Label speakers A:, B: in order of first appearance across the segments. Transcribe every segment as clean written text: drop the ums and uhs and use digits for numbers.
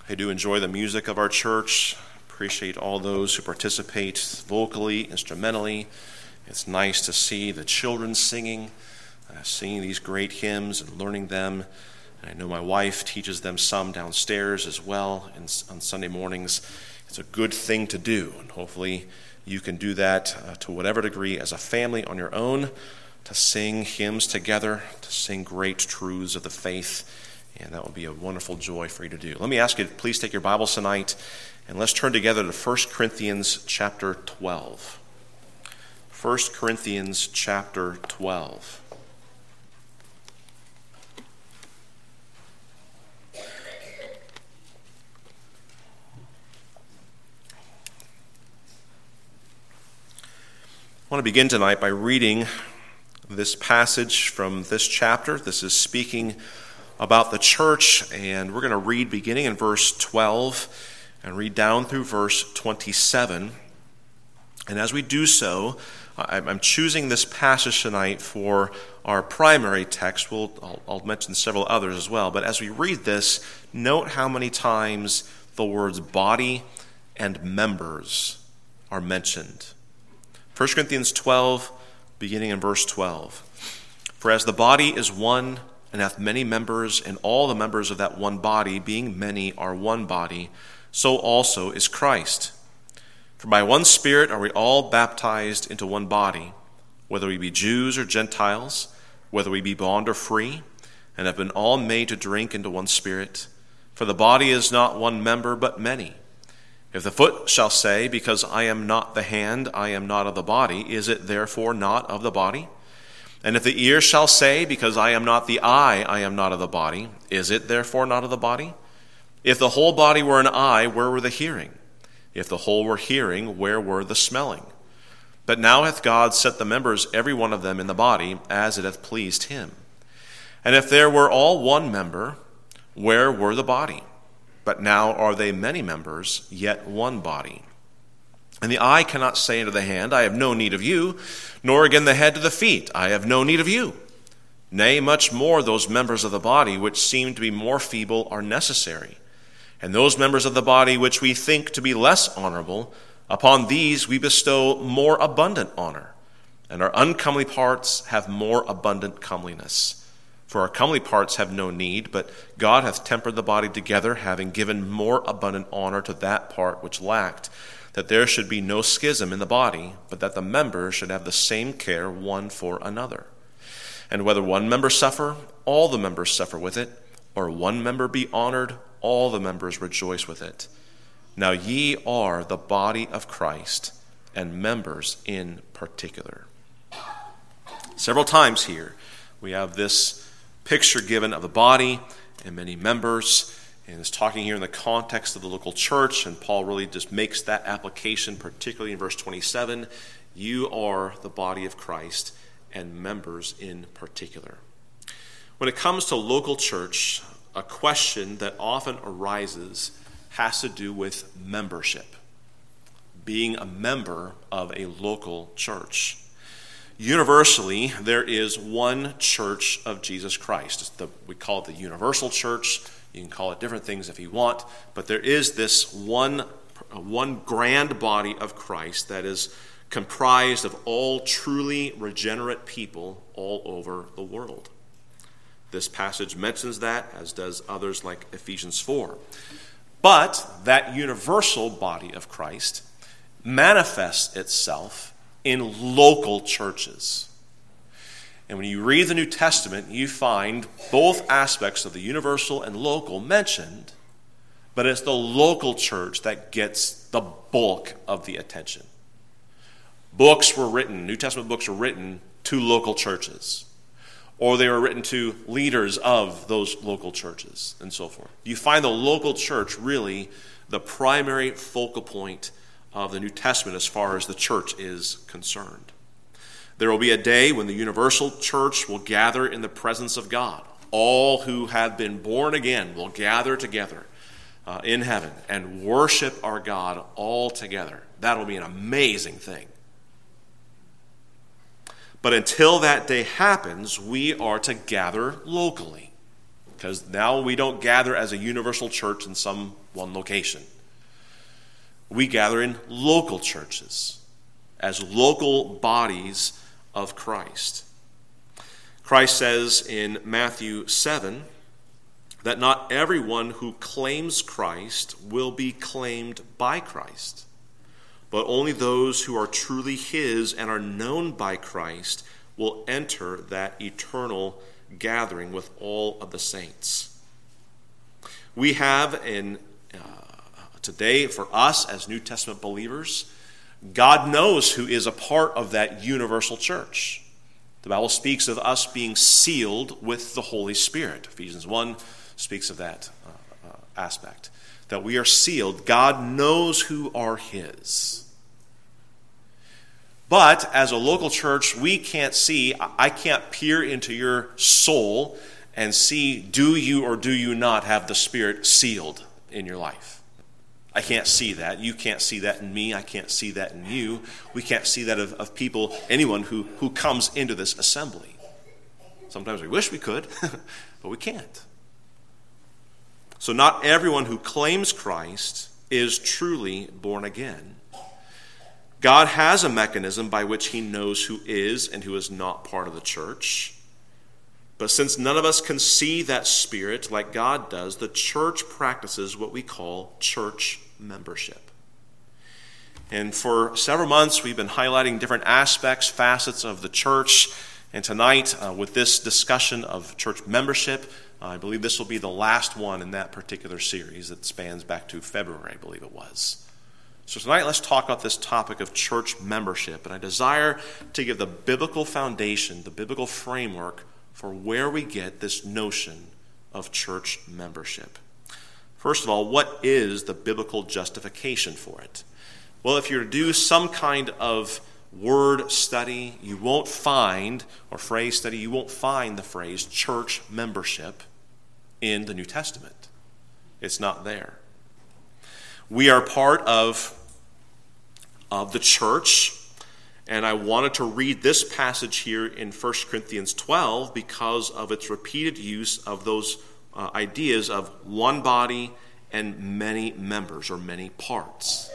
A: I do enjoy the music of our church. Appreciate all those who participate vocally, instrumentally. It's nice to see the children singing these great hymns and learning them. And I know my wife teaches them some downstairs as well on Sunday mornings. It's a good thing to do, and hopefully you can do that to whatever degree as a family on your own, to sing hymns together, to sing great truths of the faith, and that will be a wonderful joy for you to do. Let me ask you to please take your Bibles tonight, and let's turn together to 1 Corinthians chapter 12. 1 Corinthians chapter 12. I want to begin tonight by reading this passage from this chapter. This is speaking about the church, and we're going to read beginning in verse 12 and read down through verse 27. And as we do so, I'm choosing this passage tonight for our primary text. I'll mention several others as well, but as we read this, note how many times the words body and members are mentioned. 1 Corinthians 12, beginning in verse 12. For as the body is one and hath many members, and all the members of that one body, being many, are one body, so also is Christ. For by one Spirit are we all baptized into one body, whether we be Jews or Gentiles, whether we be bond or free, and have been all made to drink into one Spirit. For the body is not one member, but many. If the foot shall say, because I am not the hand, I am not of the body, is it therefore not of the body? And if the ear shall say, because I am not the eye, I am not of the body, is it therefore not of the body? If the whole body were an eye, where were the hearing? If the whole were hearing, where were the smelling? But now hath God set the members, every one of them, in the body, as it hath pleased him. And if there were all one member, where were the body? But now are they many members, yet one body. And the eye cannot say unto the hand, I have no need of you, nor again the head to the feet, I have no need of you. Nay, much more those members of the body which seem to be more feeble are necessary. And those members of the body which we think to be less honorable, upon these we bestow more abundant honor. And our uncomely parts have more abundant comeliness. For our comely parts have no need, but God hath tempered the body together, having given more abundant honor to that part which lacked, that there should be no schism in the body, but that the members should have the same care one for another. And whether one member suffer, all the members suffer with it, or one member be honored, all the members rejoice with it. Now ye are the body of Christ, and members in particular. Several times here we have this picture given of the body and many members, and it's talking here in the context of the local church, and Paul really just makes that application, particularly in verse 27. You are the body of Christ and members in particular. When it comes to local church, a question that often arises has to do with membership, being a member of a local church. Universally, there is one church of Jesus Christ. We call it the universal church. You can call it different things if you want, but there is this one grand body of Christ that is comprised of all truly regenerate people all over the world. This passage mentions that, as does others like Ephesians 4. But that universal body of Christ manifests itself in local churches. And when you read the New Testament, you find both aspects of the universal and local mentioned, but it's the local church that gets the bulk of the attention. New Testament books were written to local churches, or they were written to leaders of those local churches, and so forth. You find the local church really the primary focal point of the New Testament as far as the church is concerned. There will be a day when the universal church will gather in the presence of God. All who have been born again will gather together in heaven and worship our God all together. That will be an amazing thing. But until that day happens, we are to gather locally. because now we don't gather as a universal church in some one location. We gather in local churches, as local bodies of Christ. Christ says in Matthew 7 that not everyone who claims Christ will be claimed by Christ, but only those who are truly his and are known by Christ will enter that eternal gathering with all of the saints. We have today, for us as New Testament believers, God knows who is a part of that universal church. The Bible speaks of us being sealed with the Holy Spirit. Ephesians 1 speaks of that aspect, that we are sealed. God knows who are his. But as a local church, we can't see, I can't peer into your soul and see, do you or do you not have the Spirit sealed in your life? I can't see that. You can't see that in me. I can't see that in you. We can't see that of people, anyone who comes into this assembly. Sometimes we wish we could, but we can't. So not everyone who claims Christ is truly born again. God has a mechanism by which he knows who is and who is not part of the church. But since none of us can see that Spirit like God does, the church practices what we call church membership. And for several months, we've been highlighting different aspects, facets of the church. And tonight, with this discussion of church membership, I believe this will be the last one in that particular series that spans back to February, I believe it was. So tonight, let's talk about this topic of church membership. And I desire to give the biblical foundation, the biblical framework for where we get this notion of church membership. First of all, what is the biblical justification for it? Well, if you're to do some kind of word study, you won't find, or phrase study, you won't find the phrase church membership in the New Testament. It's not there. We are part of the church. And I wanted to read this passage here in 1 Corinthians 12 because of its repeated use of those ideas of one body and many members or many parts.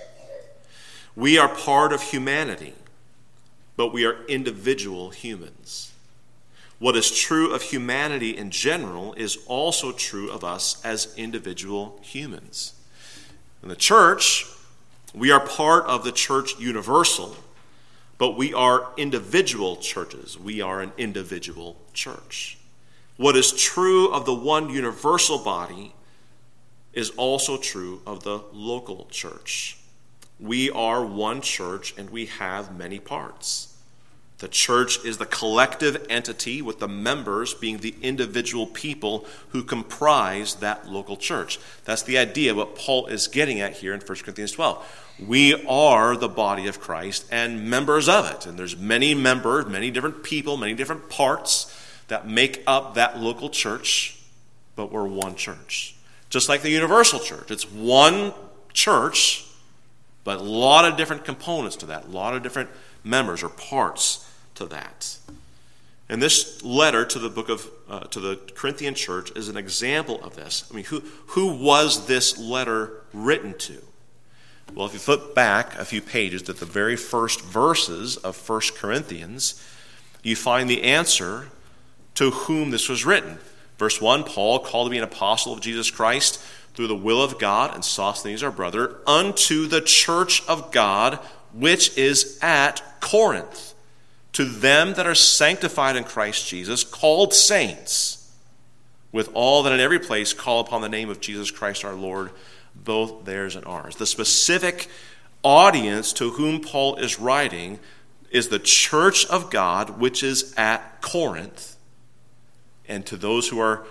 A: We are part of humanity, but we are individual humans. What is true of humanity in general is also true of us as individual humans. In the church, we are part of the church universal, but we are individual churches. We are an individual church. What is true of the one universal body is also true of the local church. We are one church and we have many parts. The church is the collective entity with the members being the individual people who comprise that local church. That's the idea of what Paul is getting at here in 1 Corinthians 12. We are the body of Christ and members of it. And there's many members, many different people, many different parts that make up that local church, but we're one church. Just like the universal church. It's one church, but a lot of different components to that, a lot of different members or parts to that. And this letter to the book of to the Corinthian church is an example of this. I mean, who was this letter written to? Well, if you flip back a few pages to the very first verses of 1 Corinthians, you find the answer to whom this was written. Verse 1, Paul, called to be an apostle of Jesus Christ through the will of God, and Sosthenes our brother, unto the church of God, which is at Corinth, to them that are sanctified in Christ Jesus, called saints, with all that in every place call upon the name of Jesus Christ our Lord, both theirs and ours. The specific audience to whom Paul is writing is the church of God, which is at Corinth, and to those who are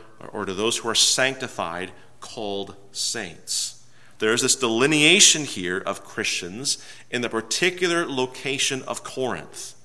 A: sanctified, called saints. There's this delineation here of Christians in the particular location of Corinth.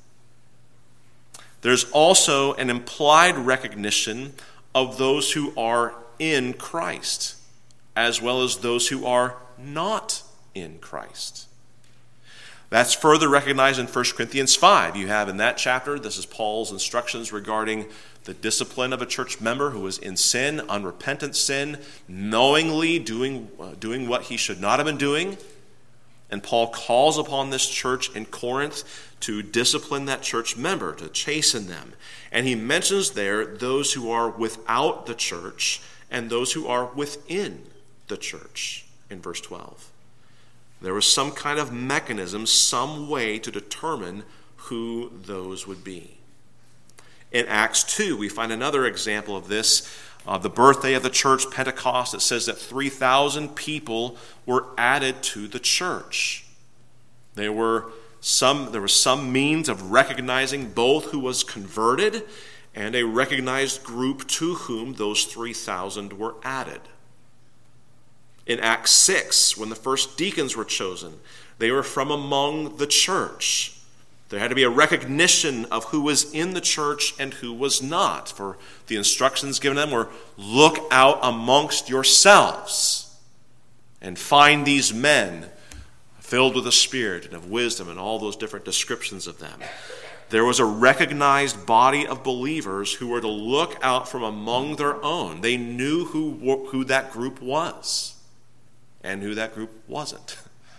A: There's also an implied recognition of those who are in Christ, as well as those who are not in Christ. That's further recognized in 1 Corinthians 5. You have in that chapter, this is Paul's instructions regarding the discipline of a church member who is in sin, unrepentant sin, knowingly doing what he should not have been doing. And Paul calls upon this church in Corinth to discipline that church member, to chasten them. And he mentions there those who are without the church and those who are within the church in verse 12. There was some kind of mechanism, some way to determine who those would be. In Acts 2, we find another example of this. The birthday of the church, Pentecost, it says that 3,000 people were added to the church. There was some means of recognizing both who was converted and a recognized group to whom those 3,000 were added. In Acts 6, when the first deacons were chosen, they were from among the church. There had to be a recognition of who was in the church and who was not. For the instructions given them were, look out amongst yourselves and find these men filled with the Spirit and of wisdom and all those different descriptions of them. There was a recognized body of believers who were to look out from among their own. They knew who that group was and who that group wasn't.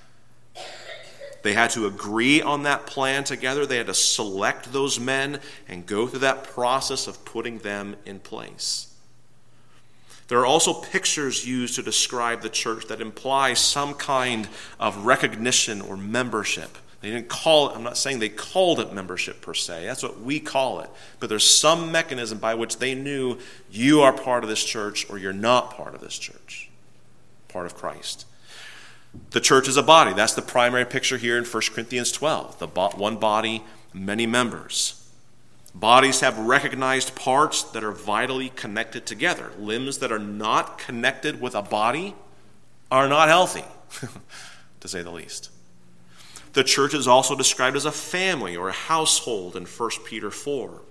A: They had to agree on that plan together. They had to select those men and go through that process of putting them in place. There are also pictures used to describe the church that imply some kind of recognition or membership. They didn't call it, I'm not saying they called it membership per se. That's what we call it. But there's some mechanism by which they knew you are part of this church or you're not part of this church, part of Christ. The church is a body. That's the primary picture here in 1 Corinthians 12. One body, many members. Bodies have recognized parts that are vitally connected together. Limbs that are not connected with a body are not healthy, to say the least. The church is also described as a family or a household in 1 Peter 4.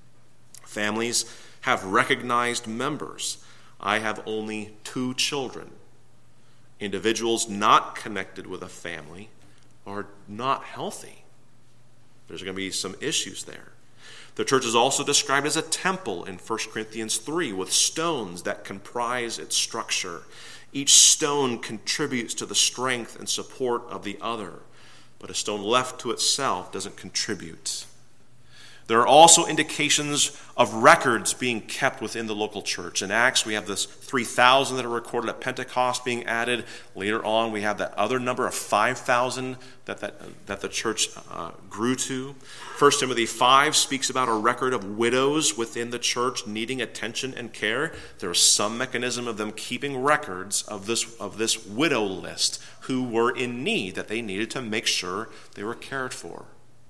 A: Families have recognized members. I have only 2 children. Individuals not connected with a family are not healthy. There's going to be some issues there. The church is also described as a temple in 1 Corinthians 3 with stones that comprise its structure. Each stone contributes to the strength and support of the other, but a stone left to itself doesn't contribute. There are also indications of records being kept within the local church. In Acts, we have this 3,000 that are recorded at Pentecost being added. Later on, we have that other number of 5,000 that the church grew to. 1 Timothy 5 speaks about a record of widows within the church needing attention and care. There is some mechanism of them keeping records of this widow list who were in need, that they needed to make sure they were cared for.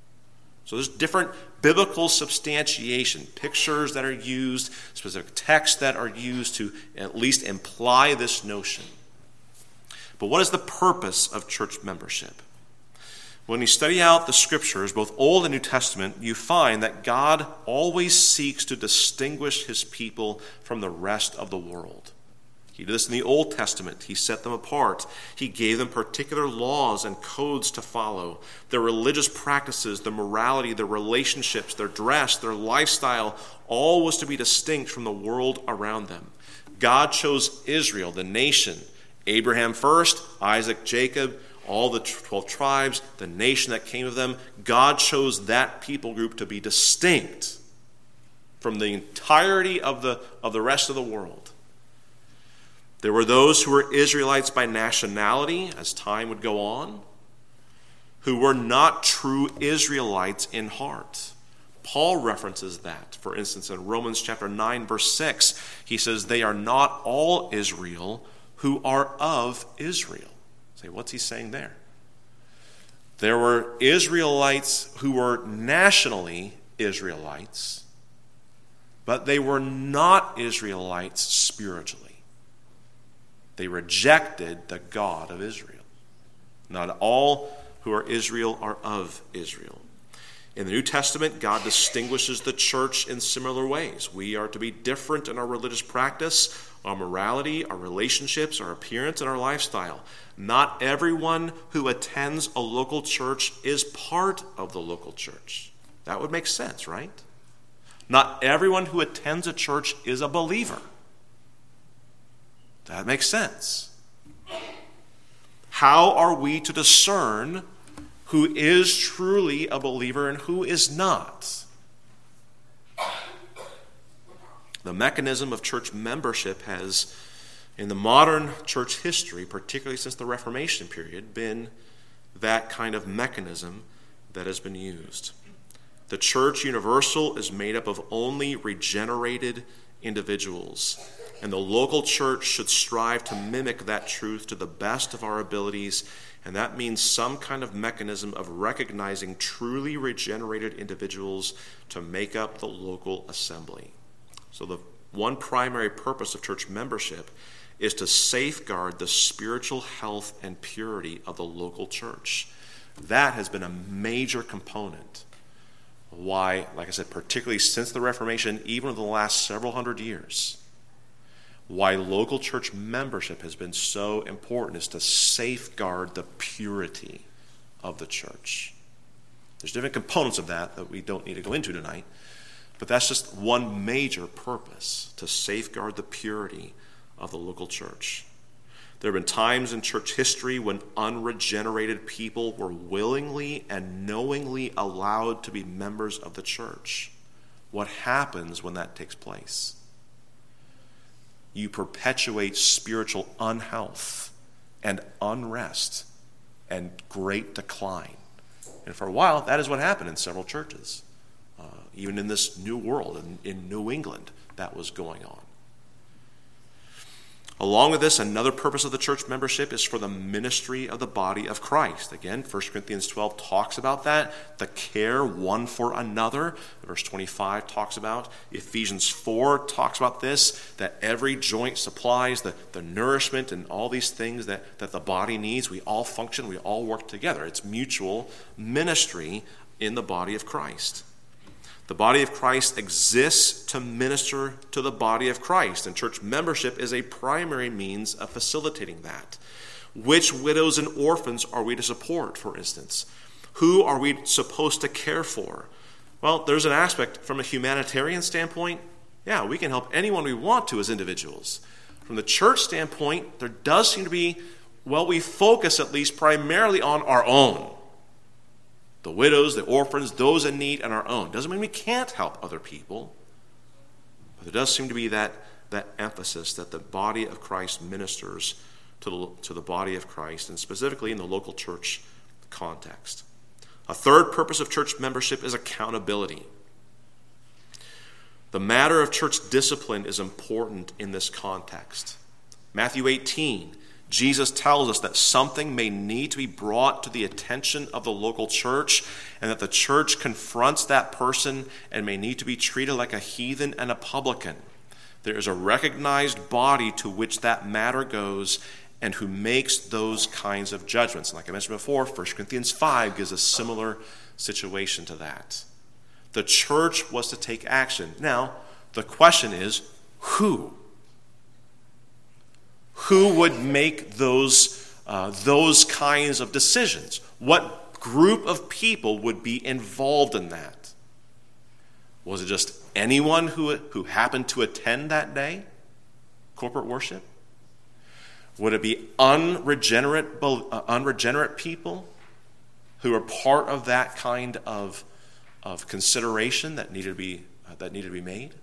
A: So there's different biblical substantiation, pictures that are used, specific texts that are used to at least imply this notion. But what is the purpose of church membership? When you study out the scriptures, both Old and New Testament, you find that God always seeks to distinguish his people from the rest of the world. He did this in the Old Testament. He set them apart. He gave them particular laws and codes to follow. Their religious practices, their morality, their relationships, their dress, their lifestyle, all was to be distinct from the world around them. God chose Israel, the nation, Abraham first, Isaac, Jacob, all the 12 tribes, the nation that came of them. God chose that people group to be distinct from the entirety of the rest of the world. There were those who were Israelites by nationality, as time would go on, who were not true Israelites in heart. Paul references that. For instance, in Romans chapter 9, verse 6, he says, they are not all Israel who are of Israel. Say, what's he saying there? There were Israelites who were nationally Israelites, but they were not Israelites spiritually. They rejected the God of Israel. Not all who are Israel are of Israel. In the New Testament, God distinguishes the church in similar ways. We are to be different in our religious practice. our morality, our relationships, our appearance, and our lifestyle. Not everyone who attends a local church is part of the local church. That would make sense, right? Not everyone who attends a church is a believer. That makes sense. How are we to discern who is truly a believer and who is not? The mechanism of church membership has, in the modern church history, particularly since the Reformation period, been that kind of mechanism that has been used. The church universal is made up of only regenerated individuals, and the local church should strive to mimic that truth to the best of our abilities, and that means some kind of mechanism of recognizing truly regenerated individuals to make up the local assembly. So the one primary purpose of church membership is to safeguard the spiritual health and purity of the local church. That has been a major component. Why, like I said, particularly since the Reformation, even in the last several hundred years, why local church membership has been so important is to safeguard the purity of the church. There's different components of that we don't need to go into tonight, but that's just one major purpose, to safeguard the purity of the local church. There have been times in church history when unregenerated people were willingly and knowingly allowed to be members of the church. What happens when that takes place? You perpetuate spiritual unhealth and unrest and great decline. And for a while, that is what happened in several churches. Even in this new world, in New England, that was going on. Along with this, another purpose of the church membership is for the ministry of the body of Christ. Again, 1 Corinthians 12 talks about that, the care one for another. Verse 25 talks about. Ephesians 4 talks about this, that every joint supplies the nourishment and all these things that the body needs. We all function, we all work together. It's mutual ministry in the body of Christ. The body of Christ exists to minister to the body of Christ, and church membership is a primary means of facilitating that. Which widows and orphans are we to support, for instance? Who are we supposed to care for? Well, there's an aspect from a humanitarian standpoint. Yeah, we can help anyone we want to as individuals. From the church standpoint, there does seem to be, we focus at least primarily on our own. The widows, the orphans, those in need, and our own. Doesn't mean we can't help other people. But there does seem to be that emphasis that the body of Christ ministers to the body of Christ, and specifically in the local church context. A third purpose of church membership is accountability. The matter of church discipline is important in this context. Matthew 18, Jesus tells us that something may need to be brought to the attention of the local church, and that the church confronts that person and may need to be treated like a heathen and a publican. There is a recognized body to which that matter goes and who makes those kinds of judgments. Like I mentioned before, 1 Corinthians 5 gives a similar situation to that. The church was to take action. Now, the question is, who? Who would make those kinds of decisions? What group of people would be involved in that? Was it just anyone who happened to attend that day, corporate worship? Would it be unregenerate people who are part of that kind of consideration that needed to be made?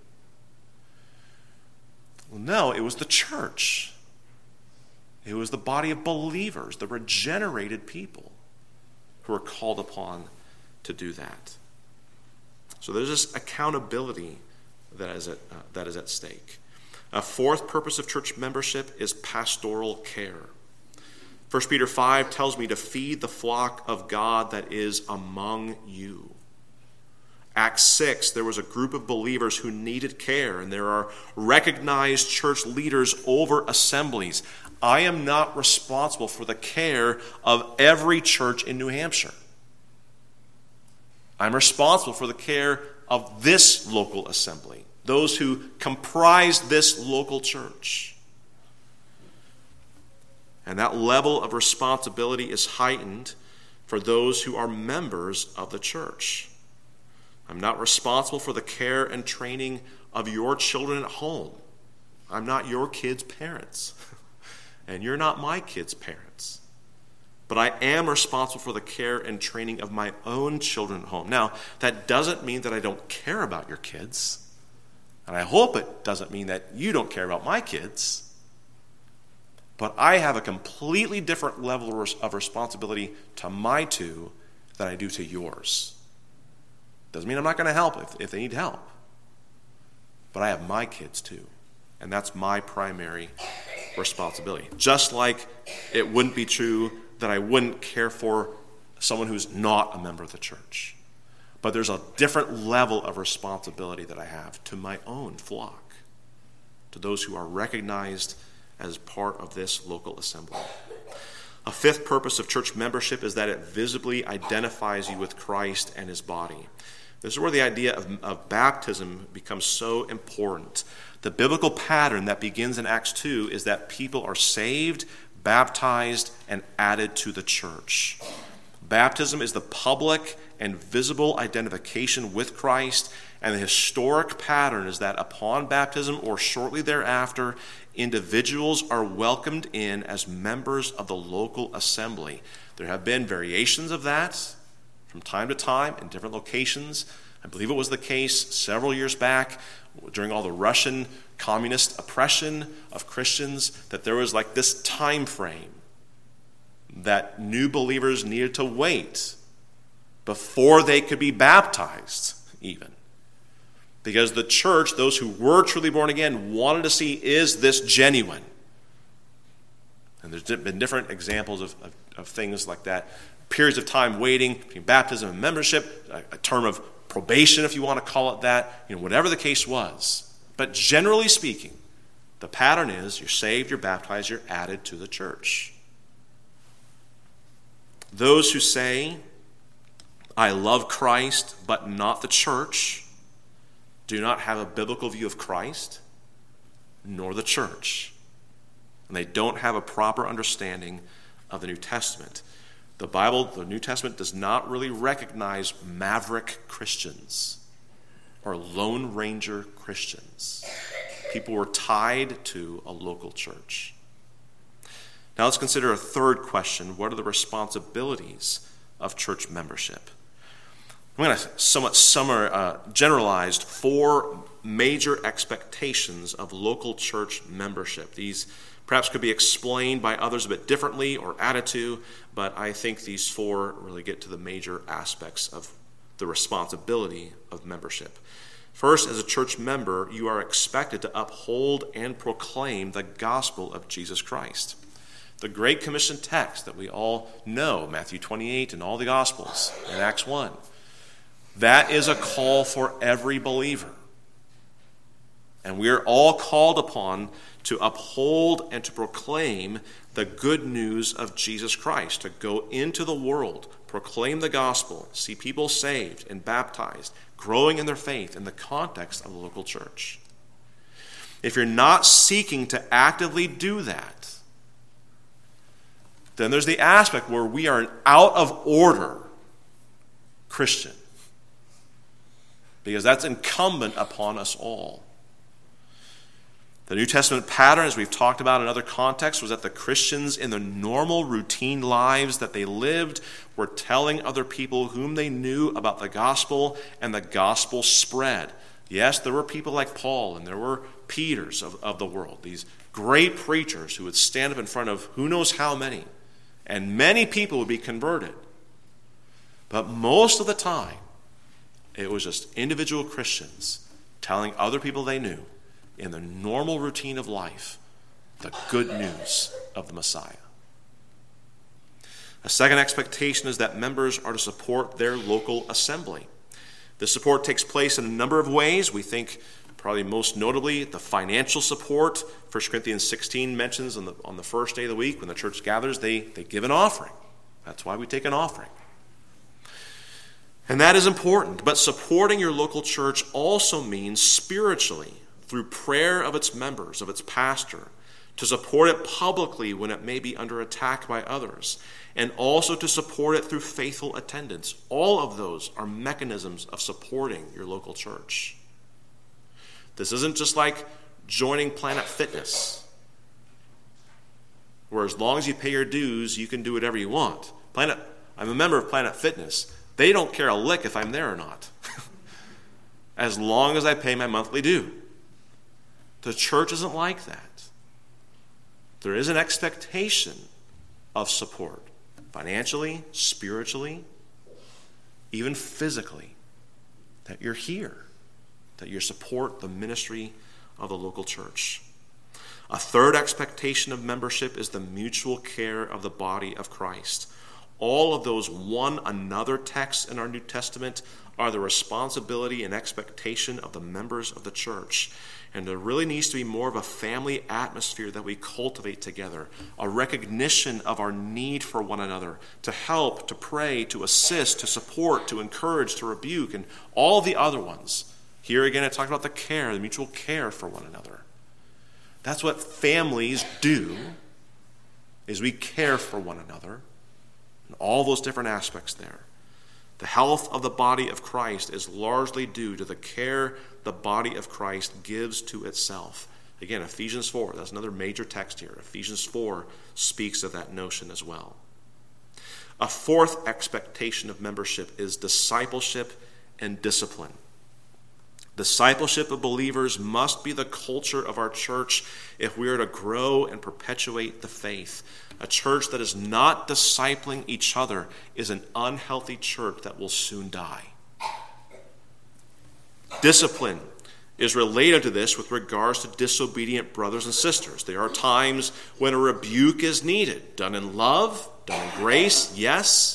A: Well, no, it was the church. It was the body of believers, the regenerated people, who are called upon to do that. So there's this accountability that is at stake. A fourth purpose of church membership is pastoral care. 1 Peter 5 tells me to feed the flock of God that is among you. Acts 6, there was a group of believers who needed care, and there are recognized church leaders over assemblies. I am not responsible for the care of every church in New Hampshire. I'm responsible for the care of this local assembly. those who comprise this local church. And that level of responsibility is heightened for those who are members of the church. I'm not responsible for the care and training of your children at home. I'm not your kids' parents. And you're not my kids' parents. But I am responsible for the care and training of my own children at home. Now, that doesn't mean that I don't care about your kids. And I hope it doesn't mean that you don't care about my kids. But I have a completely different level of responsibility to my two than I do to yours. Doesn't mean I'm not going to help if they need help. But I have my kids too. And that's my primary responsibility. Just like it wouldn't be true that I wouldn't care for someone who's not a member of the church. But there's a different level of responsibility that I have to my own flock, to those who are recognized as part of this local assembly. A fifth purpose of church membership is that it visibly identifies you with Christ and his body. This is where the idea of baptism becomes so important. The biblical pattern that begins in Acts 2 is that people are saved, baptized, and added to the church. Baptism is the public and visible identification with Christ, and the historic pattern is that upon baptism or shortly thereafter, individuals are welcomed in as members of the local assembly. There have been variations of that from time to time in different locations. I believe it was the case several years back during all the Russian communist oppression of Christians that there was like this time frame that new believers needed to wait before they could be baptized even. Because the church, those who were truly born again, wanted to see, is this genuine? And there's been different examples of things like that. Periods of time waiting between baptism and membership, a term of probation, if you want to call it that, whatever the case was. But generally speaking, the pattern is you're saved, you're baptized, you're added to the church. Those who say, I love Christ, but not the church, do not have a biblical view of Christ, nor the church. And they don't have a proper understanding of the New Testament. The New Testament does not really recognize maverick Christians or Lone Ranger Christians. People were tied to a local church. Now let's consider a third question. What are the responsibilities of church membership? I'm going to somewhat generalize 4 major expectations of local church membership. These perhaps could be explained by others a bit differently or added to, but I think these 4 really get to the major aspects of the responsibility of membership. First, as a church member, you are expected to uphold and proclaim the gospel of Jesus Christ. The Great Commission text that we all know, Matthew 28 and all the Gospels, and Acts 1, that is a call for every believer. And we are all called upon to uphold and to proclaim the good news of Jesus Christ, to go into the world, proclaim the gospel, see people saved and baptized, growing in their faith in the context of the local church. If you're not seeking to actively do that, then there's the aspect where we are an out-of-order Christian, because that's incumbent upon us all. The New Testament pattern, as we've talked about in other contexts, was that the Christians in the normal routine lives that they lived were telling other people whom they knew about the gospel, and the gospel spread. Yes, there were people like Paul and there were Peters of the world, these great preachers who would stand up in front of who knows how many, and many people would be converted. But most of the time, it was just individual Christians telling other people they knew in the normal routine of life the good news of the Messiah. A second expectation is that members are to support their local assembly. This support takes place in a number of ways. We think probably most notably the financial support. 1 Corinthians 16 mentions on the first day of the week when the church gathers, they give an offering. That's why we take an offering. And that is important. But supporting your local church also means spiritually, through prayer of its members, of its pastor, to support it publicly when it may be under attack by others, and also to support it through faithful attendance. All of those are mechanisms of supporting your local church. This isn't just like joining Planet Fitness, where as long as you pay your dues, you can do whatever you want. I'm a member of Planet Fitness. They don't care a lick if I'm there or not, as long as I pay my monthly due. The church isn't like that. There is an expectation of support, financially, spiritually, even physically, that you're here, that you support the ministry of the local church. A third expectation of membership is the mutual care of the body of Christ. All of those one another texts in our New Testament are the responsibility and expectation of the members of the church. And there really needs to be more of a family atmosphere that we cultivate together, a recognition of our need for one another, to help, to pray, to assist, to support, to encourage, to rebuke, and all the other ones. Here again, I talked about the care, the mutual care for one another. That's what families do, is we care for one another. And all those different aspects there. The health of the body of Christ is largely due to the care the body of Christ gives to itself. Again, Ephesians 4, that's another major text here. Ephesians 4 speaks of that notion as well. A fourth expectation of membership is discipleship and discipline. Discipleship of believers must be the culture of our church if we are to grow and perpetuate the faith. A church that is not discipling each other is an unhealthy church that will soon die. Discipline is related to this with regards to disobedient brothers and sisters. There are times when a rebuke is needed, done in love, done in grace, yes,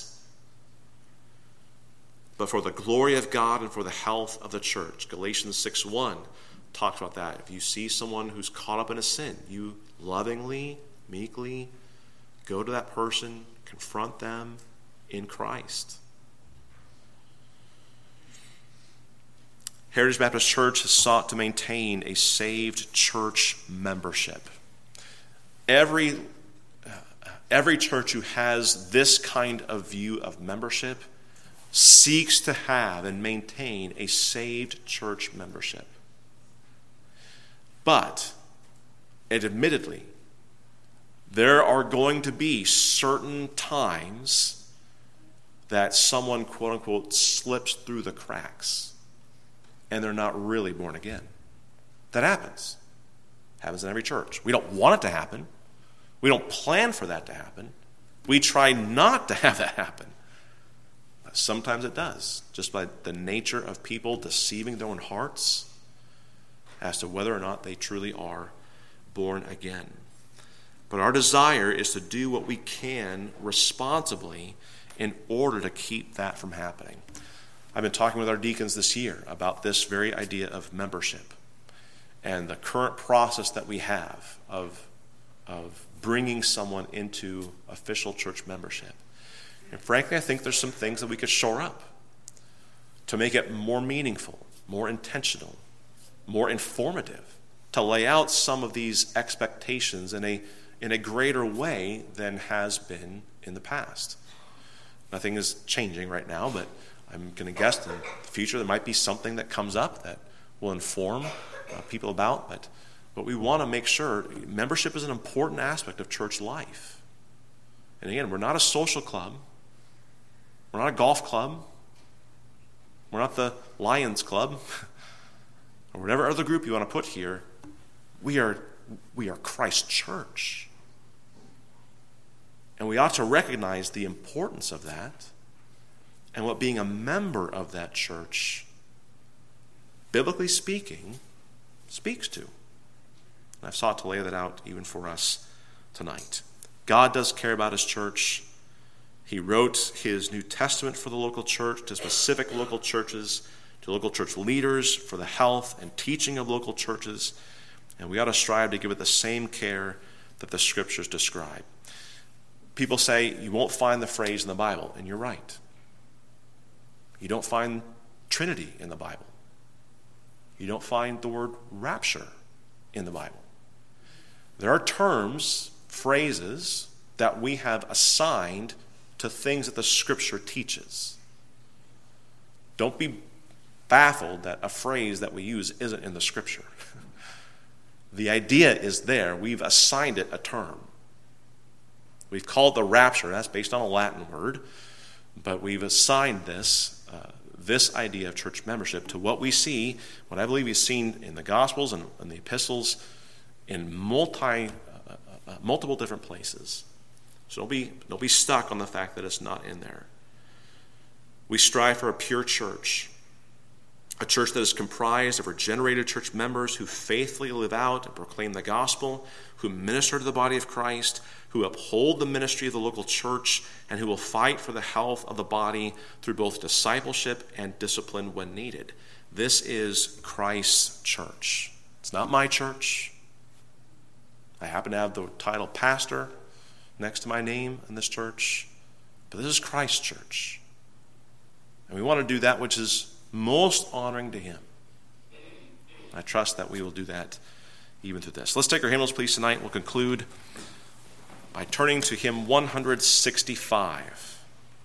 A: but for the glory of God and for the health of the church. Galatians 6:1 talks about that. If you see someone who's caught up in a sin, you lovingly, meekly go to that person, confront them in Christ. Heritage Baptist Church has sought to maintain a saved church membership. Every church who has this kind of view of membership seeks to have and maintain a saved church membership. But, admittedly, there are going to be certain times that someone, quote unquote, slips through the cracks and they're not really born again. That happens. Happens in every church. We don't want it to happen. We don't plan for that to happen. We try not to have that happen. But sometimes it does, just by the nature of people deceiving their own hearts as to whether or not they truly are born again. But our desire is to do what we can responsibly in order to keep that from happening. I've been talking with our deacons this year about this very idea of membership and the current process that we have of bringing someone into official church membership. And frankly, I think there's some things that we could shore up to make it more meaningful, more intentional, more informative, to lay out some of these expectations in a greater way than has been in the past. Nothing is changing right now, but I'm going to guess in the future there might be something that comes up that will inform people about. But we want to make sure membership is an important aspect of church life. And again, we're not a social club. We're not a golf club. We're not the Lions Club. Or whatever other group you want to put here. We are Christ's church. And we ought to recognize the importance of that and what being a member of that church, biblically speaking, speaks to. And I've sought to lay that out even for us tonight. God does care about his church. He wrote his New Testament for the local church, to specific local churches, to local church leaders, for the health and teaching of local churches. And we ought to strive to give it the same care that the scriptures describe. People say you won't find the phrase in the Bible, and you're right. You don't find Trinity in the Bible. You don't find the word rapture in the Bible. There are terms, phrases that we have assigned to things that the Scripture teaches. Don't be baffled that a phrase that we use isn't in the Scripture. The idea is there. We've assigned it a term. We've called the rapture, that's based on a Latin word, but we've assigned this idea of church membership to what we see, what I believe is seen in the Gospels and the epistles in multiple different places. So don't be stuck on the fact that it's not in there. We strive for a pure church, a church that is comprised of regenerated church members who faithfully live out and proclaim the gospel, who minister to the body of Christ, who uphold the ministry of the local church, and who will fight for the health of the body through both discipleship and discipline when needed. This is Christ's church. It's not my church. I happen to have the title pastor next to my name in this church, but this is Christ's church. And we want to do that which is most honoring to him. I trust that we will do that even through this. Let's take our hymnals, please, tonight. We'll conclude by turning to hymn 165.